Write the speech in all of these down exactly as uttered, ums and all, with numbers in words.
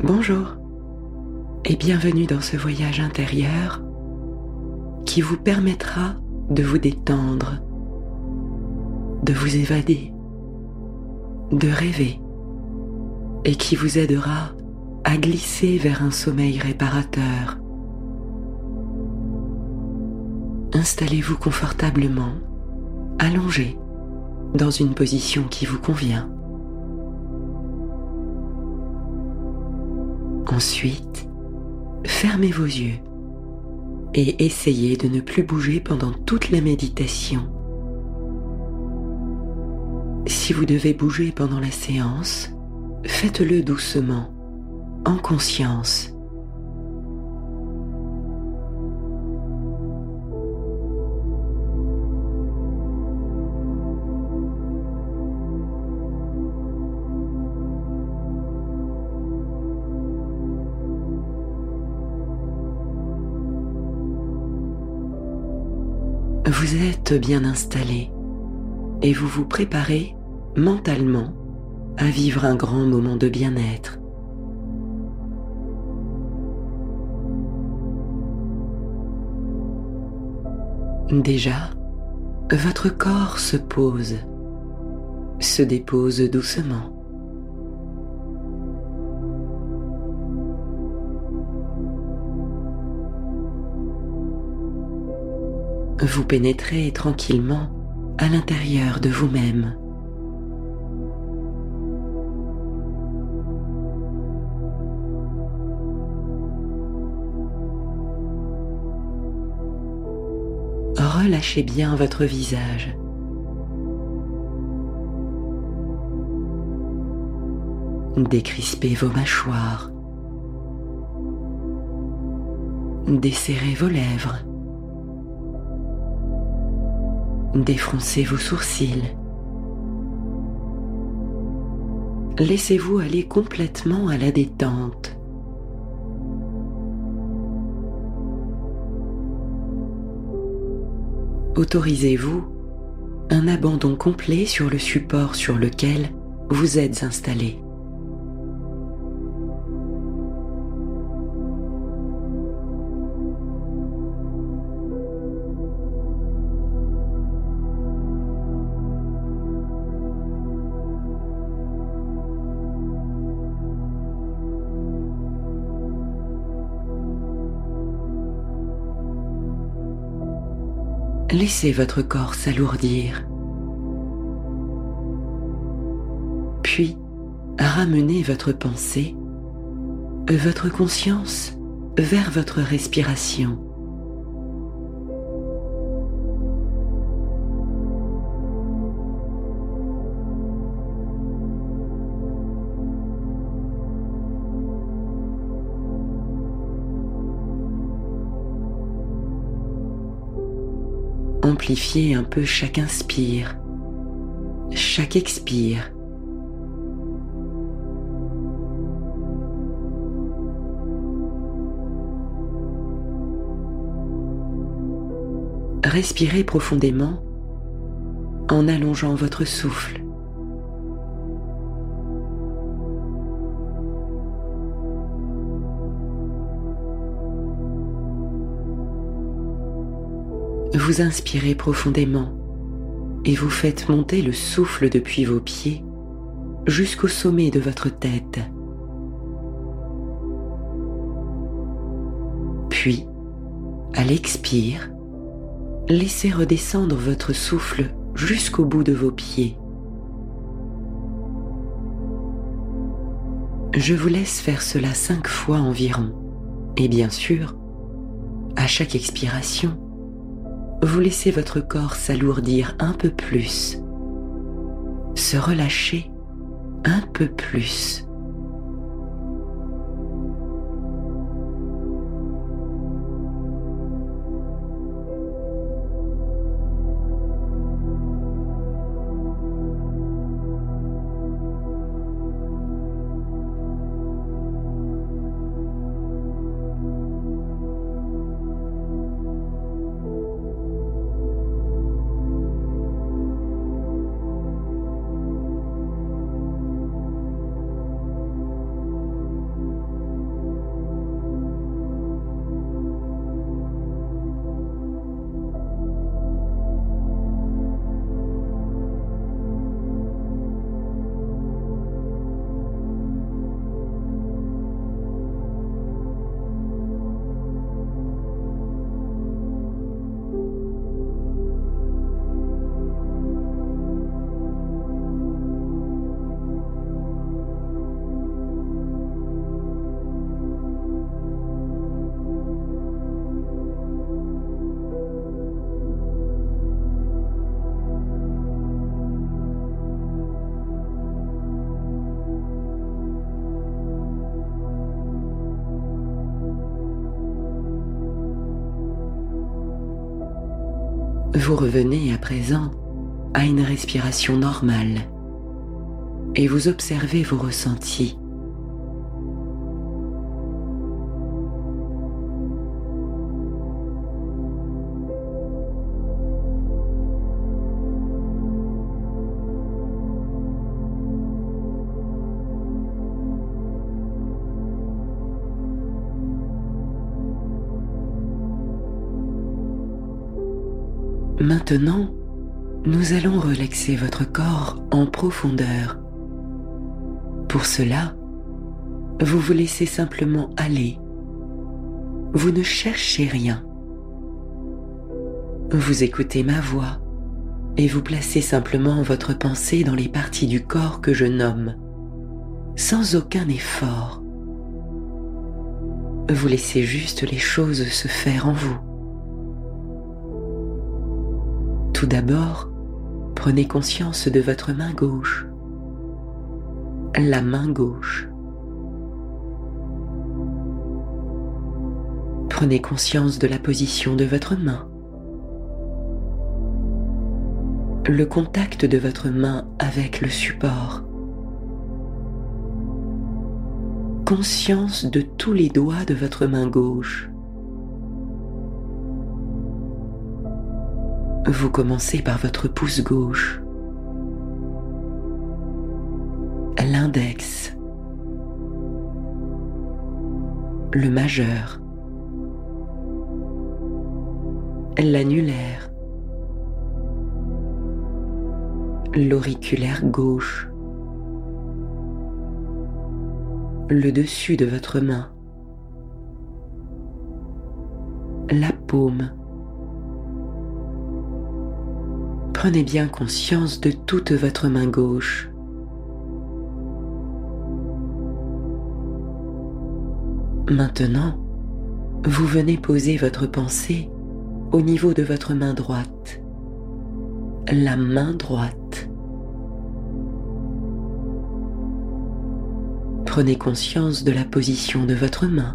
Bonjour et bienvenue dans ce voyage intérieur qui vous permettra de vous détendre, de vous évader, de rêver et qui vous aidera à glisser vers un sommeil réparateur. Installez-vous confortablement, allongé, dans une position qui vous convient. Ensuite, fermez vos yeux et essayez de ne plus bouger pendant toute la méditation. Si vous devez bouger pendant la séance, faites-le doucement, en conscience. Vous êtes bien installé et vous vous préparez mentalement à vivre un grand moment de bien-être. Déjà, votre corps se pose, se dépose doucement. Vous pénétrez tranquillement à l'intérieur de vous-même. Relâchez bien votre visage. Décrispez vos mâchoires. Desserrez vos lèvres. Défroncez vos sourcils. Laissez-vous aller complètement à la détente. Autorisez-vous un abandon complet sur le support sur lequel vous êtes installé. Laissez votre corps s'alourdir. Puis, ramenez votre pensée, votre conscience vers votre respiration. Amplifiez un peu chaque inspire, chaque expire. Respirez profondément en allongeant votre souffle. Vous inspirez profondément et vous faites monter le souffle depuis vos pieds jusqu'au sommet de votre tête. Puis, à l'expire, laissez redescendre votre souffle jusqu'au bout de vos pieds. Je vous laisse faire cela cinq fois environ. Et bien sûr, à chaque expiration, vous laissez votre corps s'alourdir un peu plus, se relâcher un peu plus. Vous revenez à présent à une respiration normale et vous observez vos ressentis. Maintenant, nous allons relaxer votre corps en profondeur. Pour cela, vous vous laissez simplement aller. Vous ne cherchez rien. Vous écoutez ma voix et vous placez simplement votre pensée dans les parties du corps que je nomme, sans aucun effort. Vous laissez juste les choses se faire en vous. Tout d'abord, prenez conscience de votre main gauche, la main gauche. Prenez conscience de la position de votre main, le contact de votre main avec le support. Conscience de tous les doigts de votre main gauche. Vous commencez par votre pouce gauche, l'index, le majeur, l'annulaire, l'auriculaire gauche, le dessus de votre main, la paume. Prenez bien conscience de toute votre main gauche. Maintenant, vous venez poser votre pensée au niveau de votre main droite, la main droite. Prenez conscience de la position de votre main,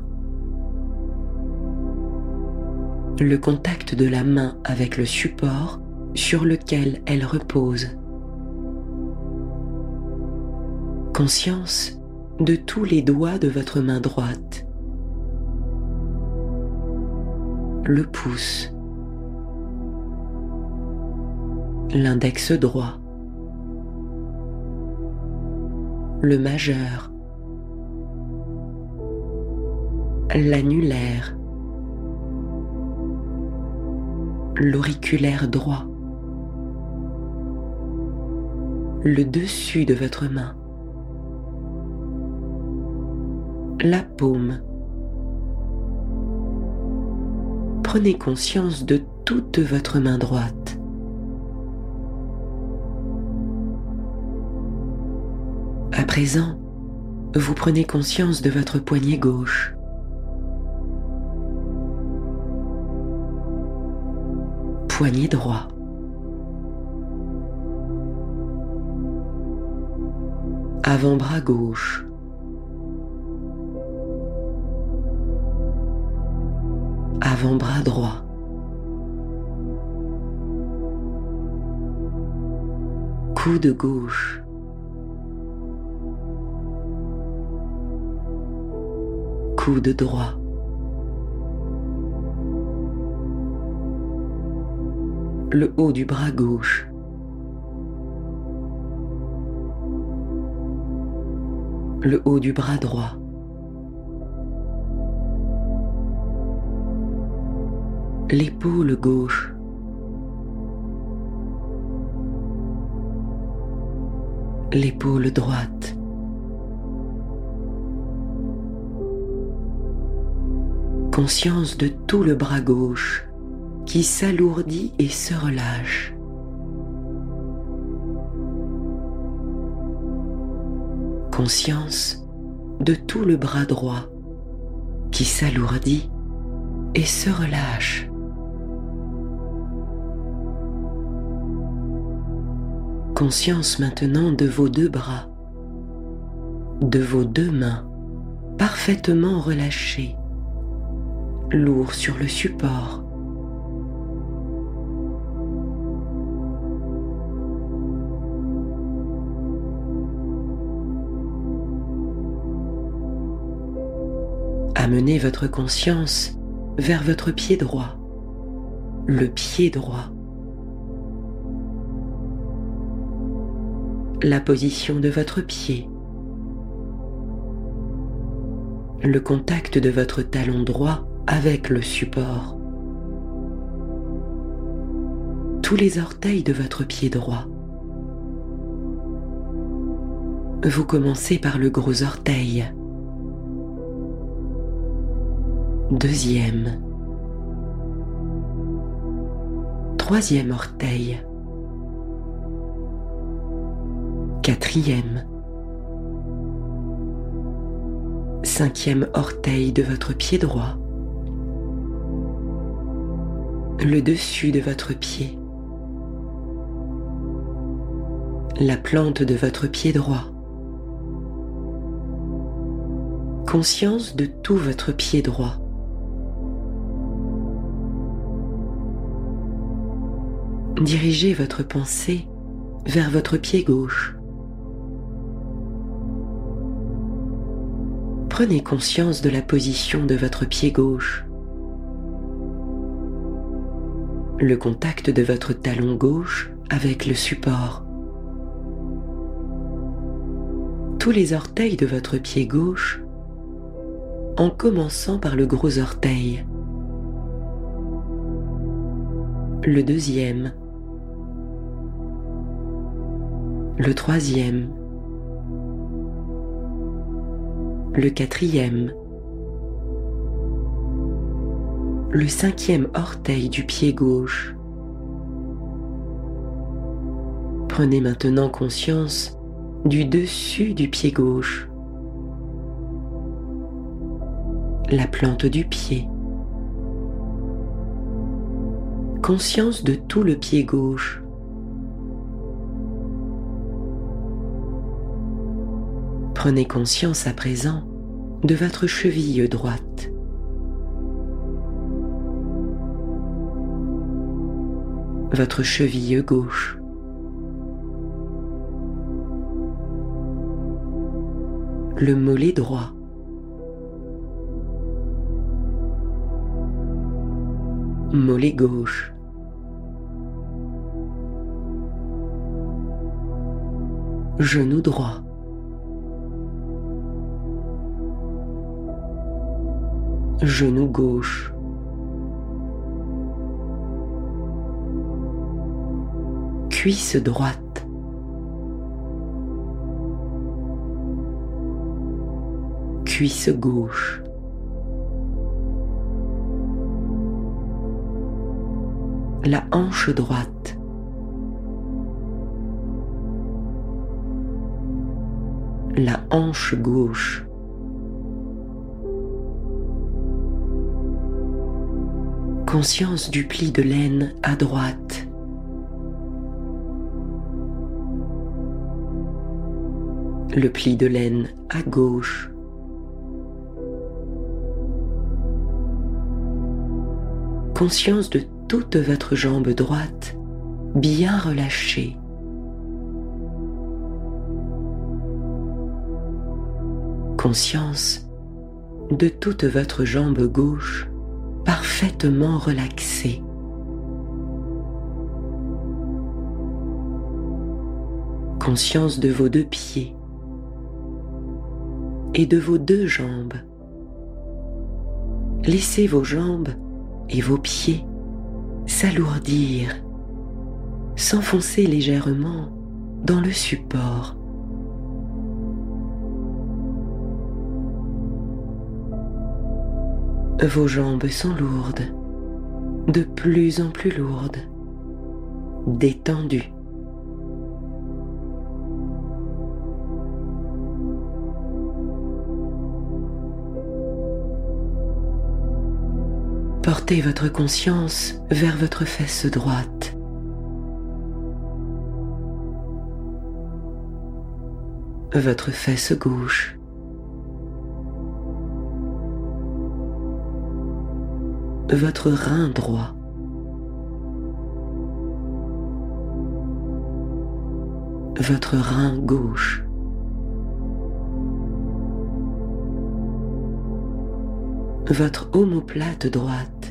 le contact de la main avec le support sur lequel elle repose. Conscience de tous les doigts de votre main droite, le pouce, l'index droit, le majeur, l'annulaire, l'auriculaire droit, le dessus de votre main, la paume. Prenez conscience de toute votre main droite. À présent, vous prenez conscience de votre poignet gauche, poignet droit, avant-bras gauche, avant-bras droit, coude gauche, coude droit, le haut du bras gauche, le haut du bras droit, l'épaule gauche, l'épaule droite, conscience de tout le bras gauche qui s'alourdit et se relâche. Conscience de tout le bras droit qui s'alourdit et se relâche. Conscience maintenant de vos deux bras, de vos deux mains parfaitement relâchées, lourds sur le support. Amenez votre conscience vers votre pied droit, le pied droit. La position de votre pied, le contact de votre talon droit avec le support, tous les orteils de votre pied droit. Vous commencez par le gros orteil, deuxième, troisième orteil, quatrième, cinquième orteil de votre pied droit, le dessus de votre pied, la plante de votre pied droit, conscience de tout votre pied droit. Dirigez votre pensée vers votre pied gauche. Prenez conscience de la position de votre pied gauche, le contact de votre talon gauche avec le support, tous les orteils de votre pied gauche, en commençant par le gros orteil, le deuxième, le troisième, le quatrième, le cinquième orteil du pied gauche. Prenez maintenant conscience du dessus du pied gauche, la plante du pied, conscience de tout le pied gauche. Prenez conscience à présent de votre cheville droite. Votre cheville gauche. Le mollet droit. Mollet gauche. Genou droit. Genou gauche. Cuisse droite. Cuisse gauche. La hanche droite. La hanche gauche. Conscience du pli de laine à droite. Le pli de laine à gauche. Conscience de toute votre jambe droite bien relâchée. Conscience de toute votre jambe gauche parfaitement relaxée. Conscience de vos deux pieds et de vos deux jambes. Laissez vos jambes et vos pieds s'alourdir, s'enfoncer légèrement dans le support. Vos jambes sont lourdes, de plus en plus lourdes, détendues. Portez votre conscience vers votre fesse droite. Votre fesse gauche. Votre rein droit. Votre rein gauche. votre omoplate droite,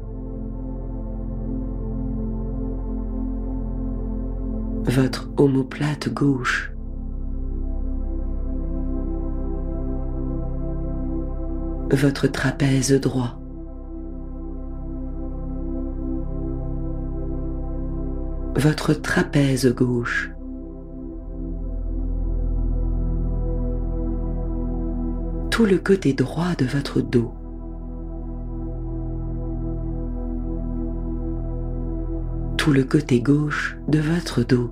votre omoplate gauche, votre trapèze droit, votre trapèze gauche, tout le côté droit de votre dos, tout le côté gauche de votre dos,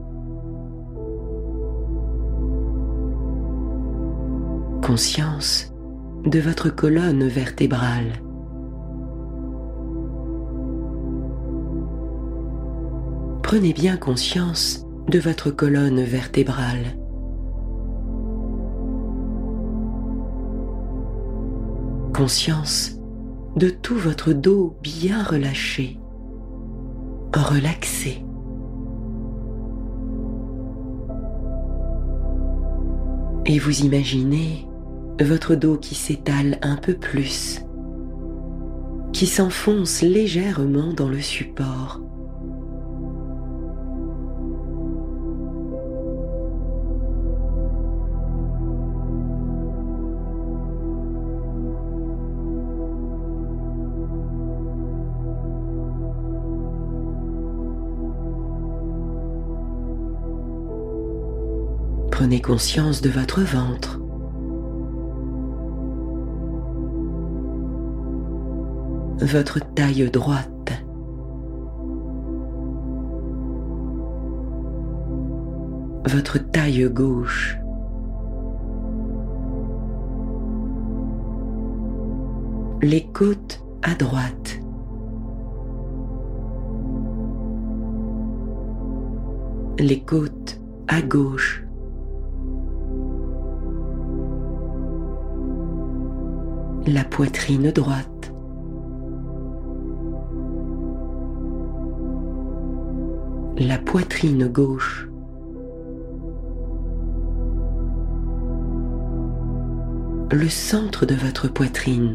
conscience de votre colonne vertébrale, prenez bien conscience de votre colonne vertébrale. Conscience de tout votre dos bien relâché, relaxé. Et vous imaginez votre dos qui s'étale un peu plus, qui s'enfonce légèrement dans le support. Prenez conscience de votre ventre. Votre taille droite. Votre taille gauche. Les côtes à droite. Les côtes à gauche. La poitrine droite, la poitrine gauche, le centre de votre poitrine,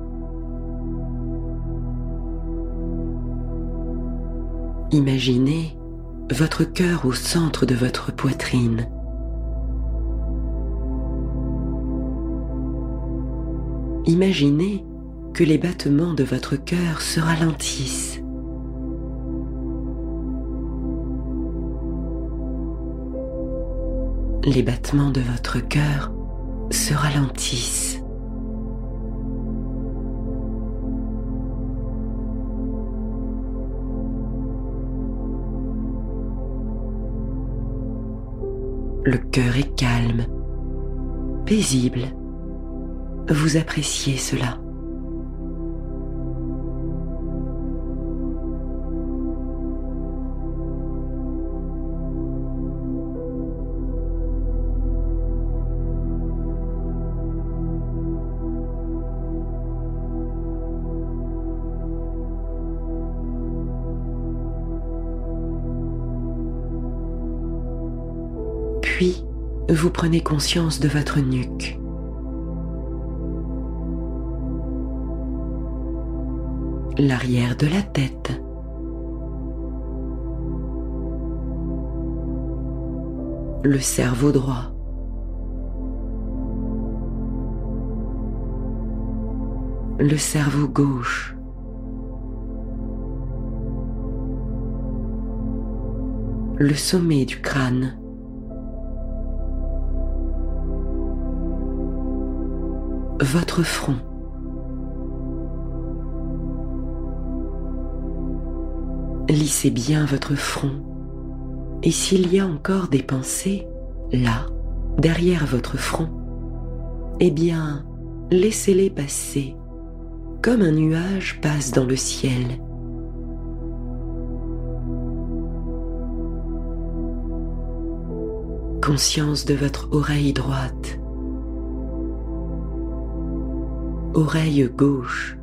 imaginez votre cœur au centre de votre poitrine. Imaginez que les battements de votre cœur se ralentissent. Les battements de votre cœur se ralentissent. Le cœur est calme, paisible. Vous appréciez cela. Puis, vous prenez conscience de votre nuque. L'arrière de la tête, le cerveau droit, le cerveau gauche, le sommet du crâne, votre front, lissez bien votre front, et s'il y a encore des pensées, là, derrière votre front, eh bien, laissez-les passer, comme un nuage passe dans le ciel. Conscience de votre oreille droite, oreille gauche,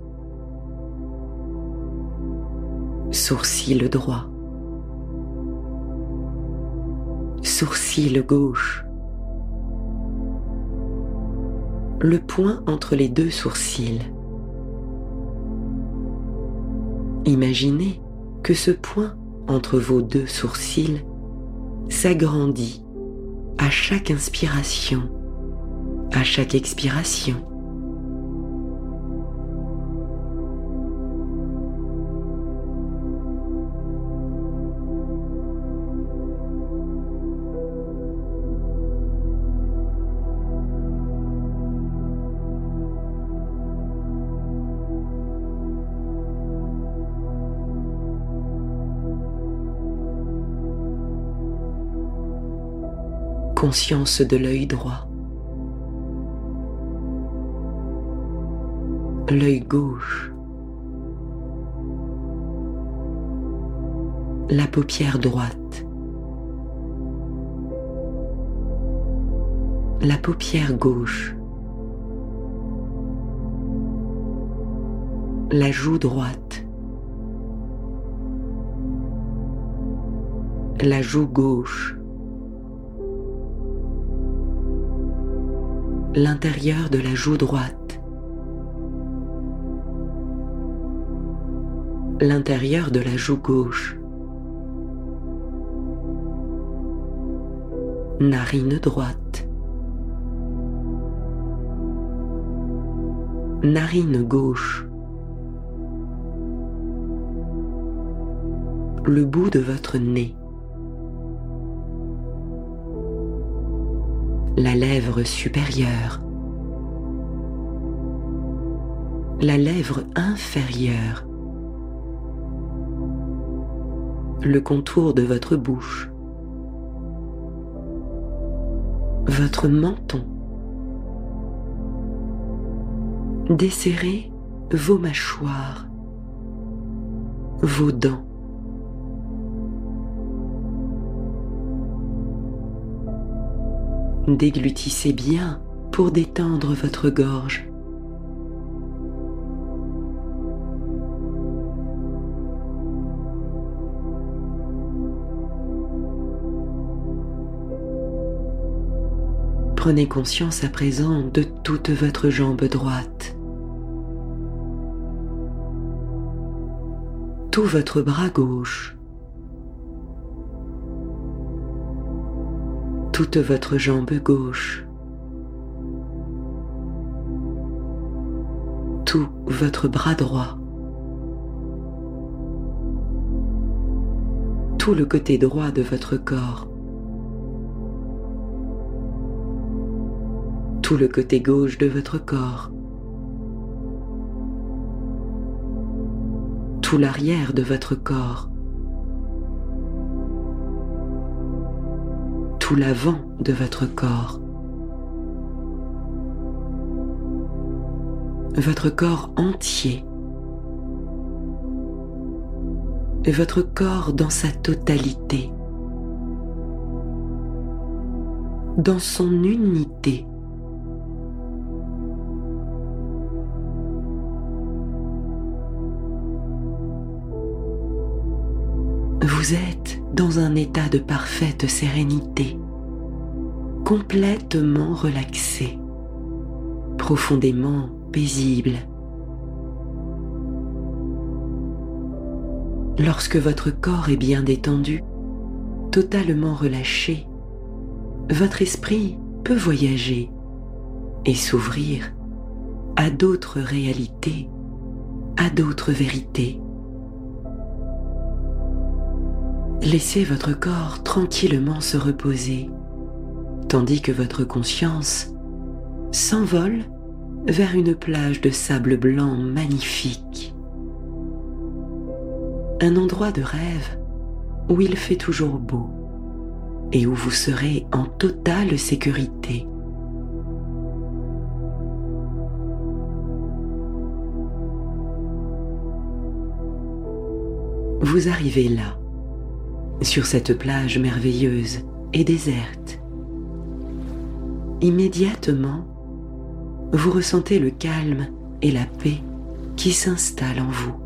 sourcil droit, sourcil gauche, le point entre les deux sourcils, Imaginez que ce point entre vos deux sourcils s'agrandit à chaque inspiration, à chaque expiration. Conscience de l'œil droit, l'œil gauche, la paupière droite, la paupière gauche, la joue droite, la joue gauche, l'intérieur de la joue droite, l'intérieur de la joue gauche, narine droite, narine gauche, le bout de votre nez, la lèvre supérieure, la lèvre inférieure, le contour de votre bouche, votre menton. Desserrez vos mâchoires, vos dents. Déglutissez bien pour détendre votre gorge. Prenez conscience à présent de toute votre jambe droite, tout votre bras gauche, toute votre jambe gauche, tout votre bras droit, tout le côté droit de votre corps, tout le côté gauche de votre corps, tout l'arrière de votre corps, tout l'avant de votre corps, votre corps entier, votre corps dans sa totalité, dans son unité. Vous êtes dans un état de parfaite sérénité, complètement relaxé, profondément paisible. Lorsque votre corps est bien détendu, totalement relâché, votre esprit peut voyager et s'ouvrir à d'autres réalités, à d'autres vérités. Laissez votre corps tranquillement se reposer, tandis que votre conscience s'envole vers une plage de sable blanc magnifique. Un endroit de rêve où il fait toujours beau et où vous serez en totale sécurité. Vous arrivez là, sur cette plage merveilleuse et déserte. Immédiatement, vous ressentez le calme et la paix qui s'installent en vous.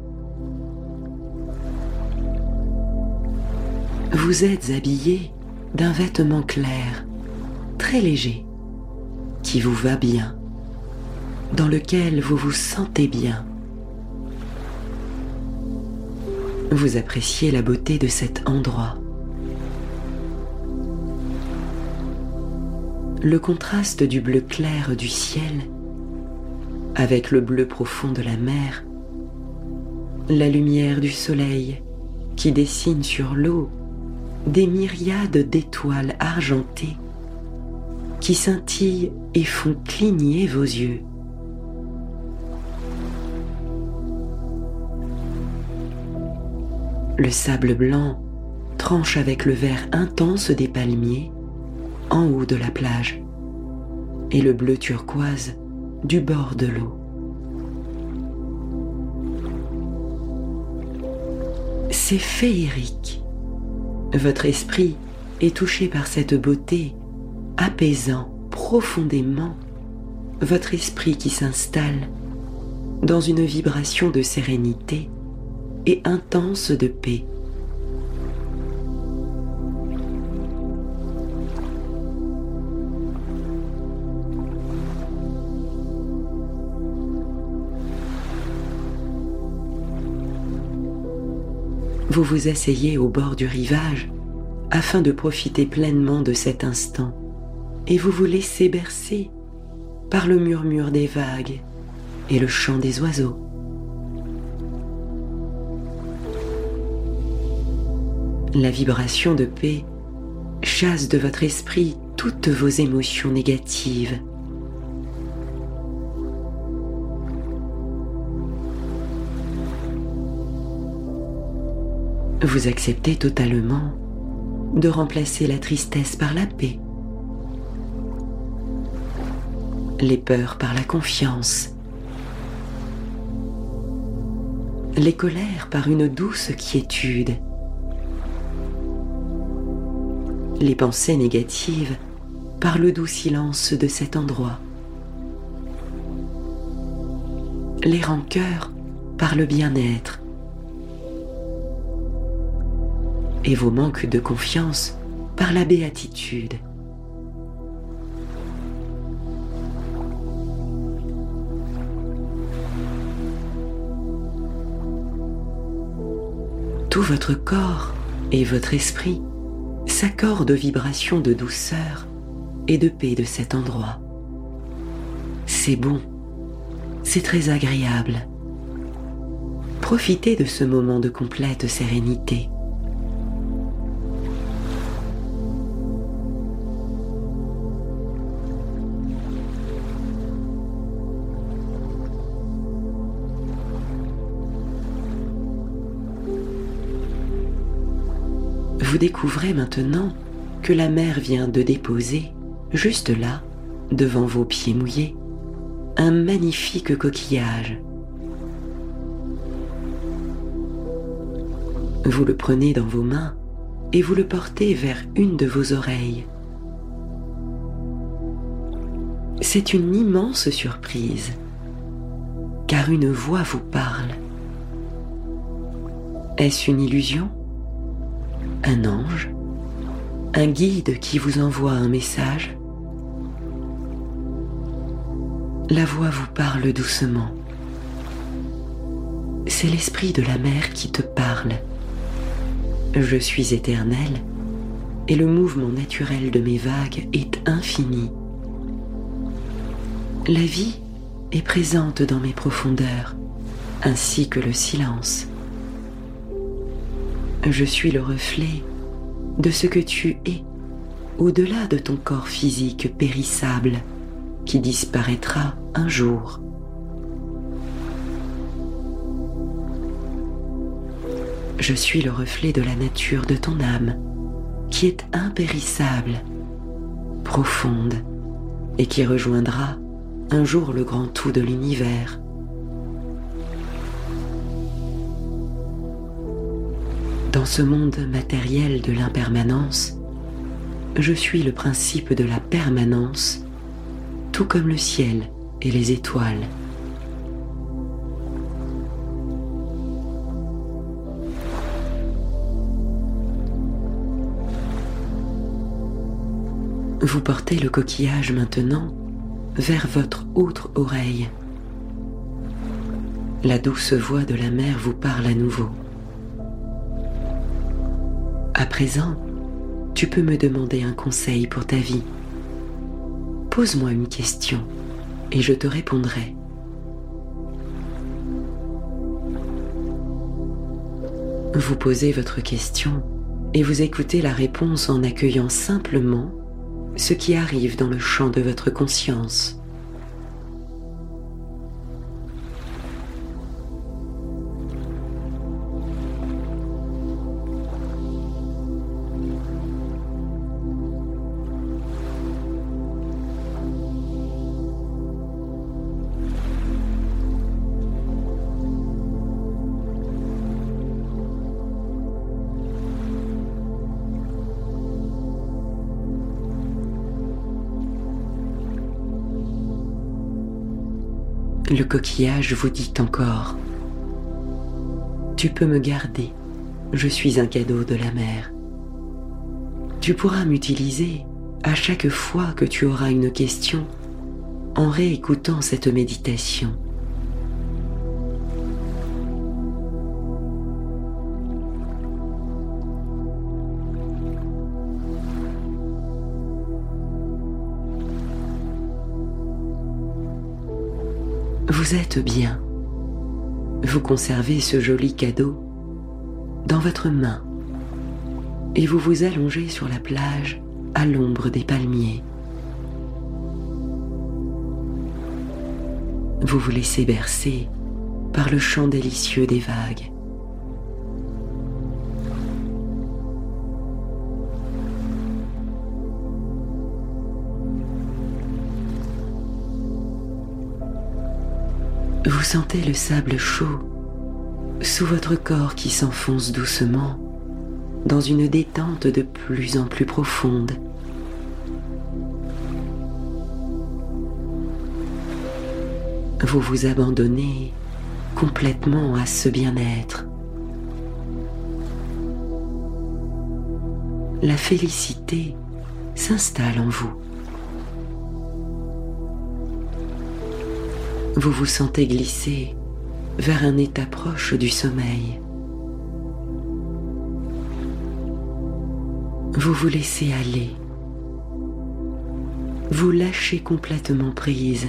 Vous êtes habillé d'un vêtement clair, très léger, qui vous va bien, dans lequel vous vous sentez bien. Vous appréciez la beauté de cet endroit. Le contraste du bleu clair du ciel avec le bleu profond de la mer, la lumière du soleil qui dessine sur l'eau des myriades d'étoiles argentées qui scintillent et font cligner vos yeux. Le sable blanc tranche avec le vert intense des palmiers en haut de la plage et le bleu turquoise du bord de l'eau. C'est féerique. Votre esprit est touché par cette beauté, apaisant profondément votre esprit qui s'installe dans une vibration de sérénité et intense de paix. Vous vous asseyez au bord du rivage afin de profiter pleinement de cet instant et vous vous laissez bercer par le murmure des vagues et le chant des oiseaux. La vibration de paix chasse de votre esprit toutes vos émotions négatives. Vous acceptez totalement de remplacer la tristesse par la paix, les peurs par la confiance, les colères par une douce quiétude, les pensées négatives par le doux silence de cet endroit, les rancœurs par le bien-être, et vos manques de confiance par la béatitude. Tout votre corps et votre esprit s'accordent aux vibrations de douceur et de paix de cet endroit. C'est bon, c'est très agréable. Profitez de ce moment de complète sérénité. Vous découvrez maintenant que la mer vient de déposer, juste là, devant vos pieds mouillés, un magnifique coquillage. Vous le prenez dans vos mains et vous le portez vers une de vos oreilles. C'est une immense surprise, car une voix vous parle. Est-ce une illusion ? Un ange, un guide qui vous envoie un message. La voix vous parle doucement. C'est l'esprit de la mer qui te parle. Je suis éternel et le mouvement naturel de mes vagues est infini. La vie est présente dans mes profondeurs, ainsi que le silence. Je suis le reflet de ce que tu es, au-delà de ton corps physique périssable qui disparaîtra un jour. Je suis le reflet de la nature de ton âme, qui est impérissable, profonde, et qui rejoindra un jour le grand tout de l'univers. Dans ce monde matériel de l'impermanence, je suis le principe de la permanence, tout comme le ciel et les étoiles. Vous portez le coquillage maintenant vers votre autre oreille. La douce voix de la mer vous parle à nouveau. À présent, tu peux me demander un conseil pour ta vie. Pose-moi une question et je te répondrai. Vous posez votre question et vous écoutez la réponse en accueillant simplement ce qui arrive dans le champ de votre conscience. Le coquillage vous dit encore « Tu peux me garder, je suis un cadeau de la mer. Tu pourras m'utiliser à chaque fois que tu auras une question en réécoutant cette méditation. » Vous êtes bien. Vous conservez ce joli cadeau dans votre main et vous vous allongez sur la plage à l'ombre des palmiers. Vous vous laissez bercer par le chant délicieux des vagues. Vous sentez le sable chaud sous votre corps qui s'enfonce doucement dans une détente de plus en plus profonde. Vous vous abandonnez complètement à ce bien-être. La félicité s'installe en vous. Vous vous sentez glisser vers un état proche du sommeil. Vous vous laissez aller. Vous lâchez complètement prise.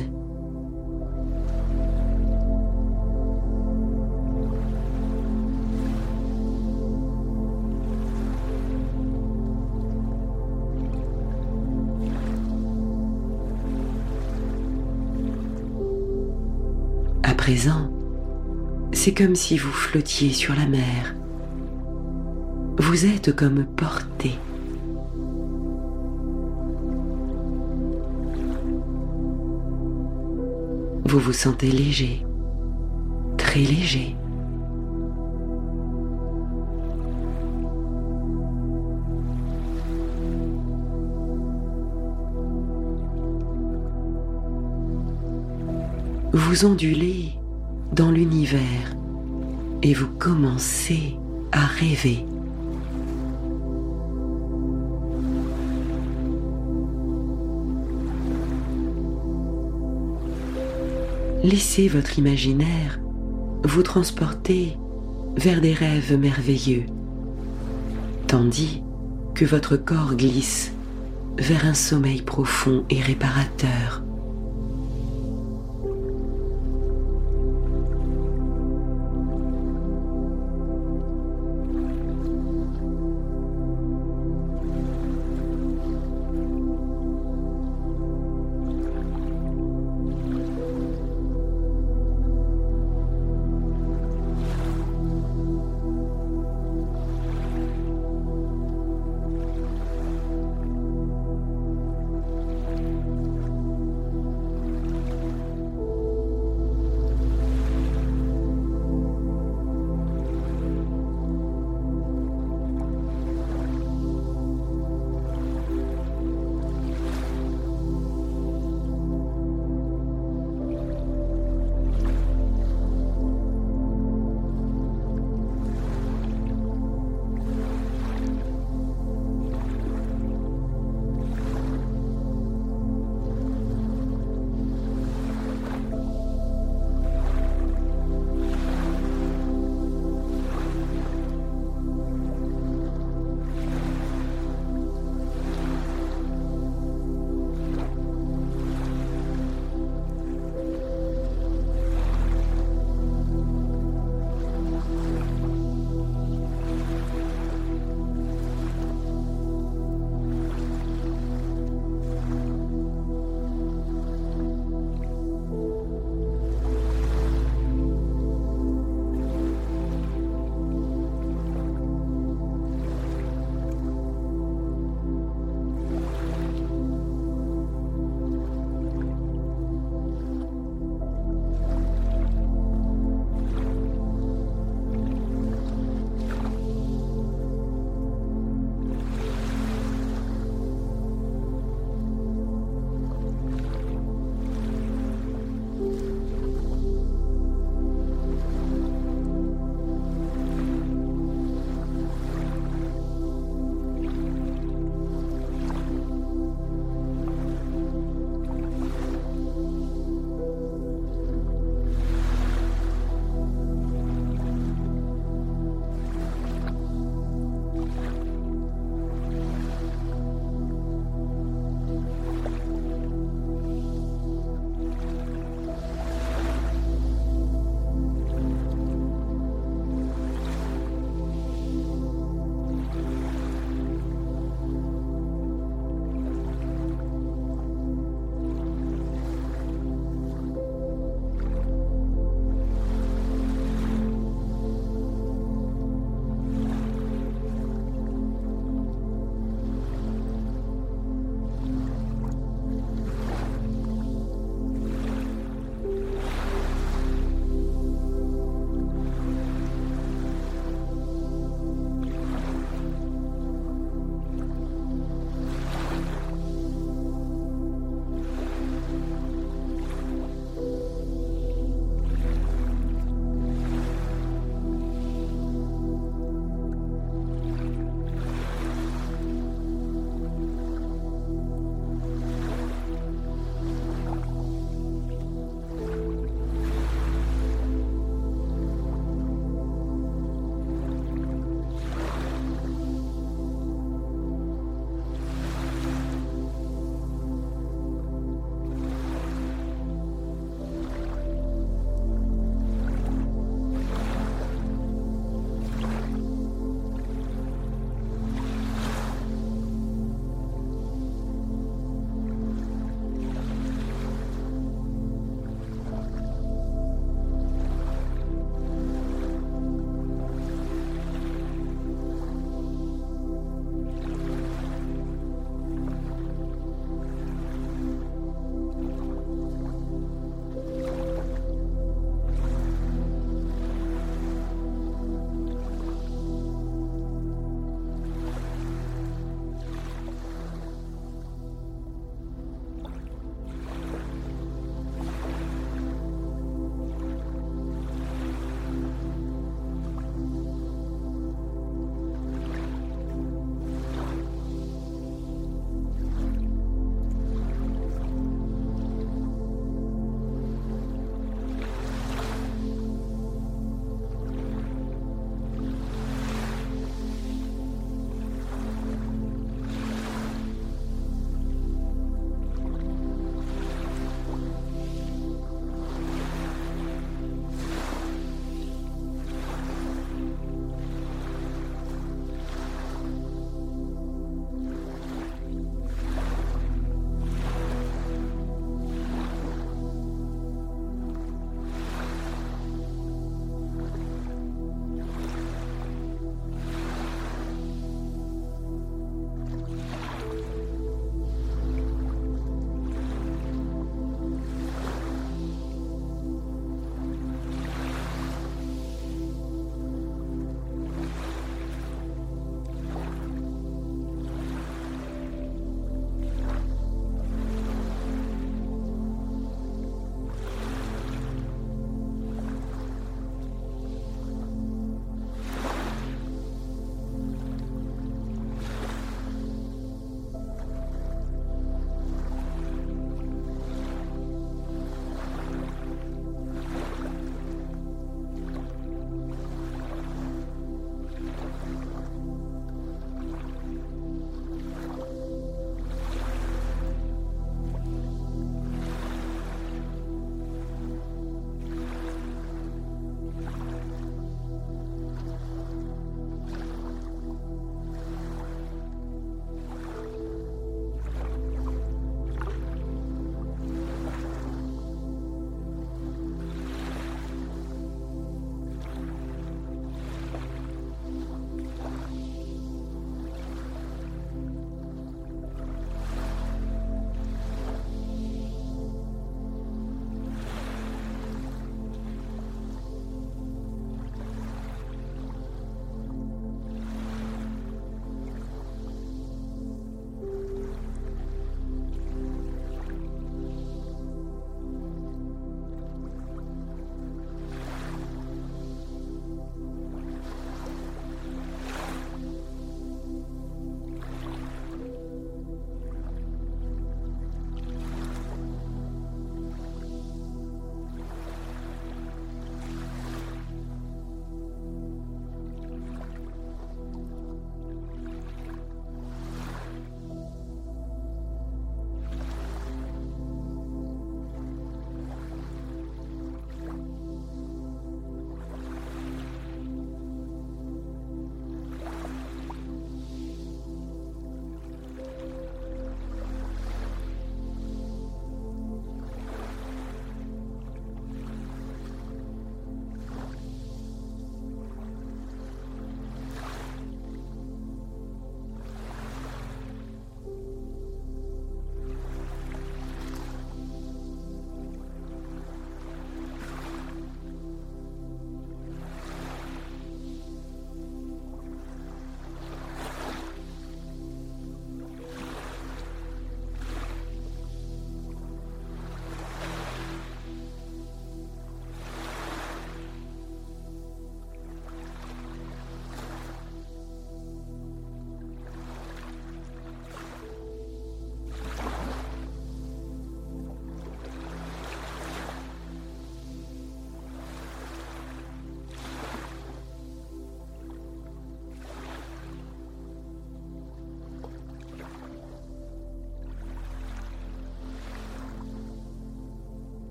À présent, c'est comme si vous flottiez sur la mer. Vous êtes comme porté. Vous vous sentez léger, très léger. Vous ondulez dans l'univers et vous commencez à rêver. Laissez votre imaginaire vous transporter vers des rêves merveilleux, tandis que votre corps glisse vers un sommeil profond et réparateur.